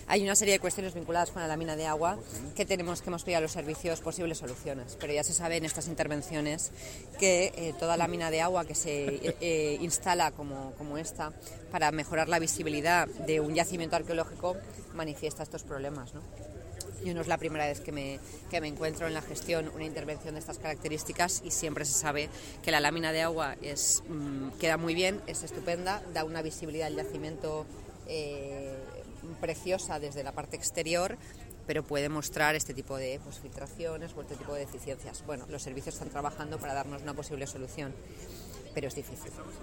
Hay una serie de cuestiones vinculadas con la lámina de agua que hemos pedido a los servicios posibles soluciones, pero ya se sabe en estas intervenciones que toda lámina de agua que se instala como esta para mejorar la visibilidad de un yacimiento arqueológico manifiesta estos problemas, ¿no? Y no es la primera vez que me encuentro en la gestión una intervención de estas características y siempre se sabe que la lámina de agua queda muy bien, es estupenda, da una visibilidad al yacimiento preciosa desde la parte exterior, pero puede mostrar este tipo de filtraciones o este tipo de deficiencias. Bueno, los servicios están trabajando para darnos una posible solución, pero es difícil.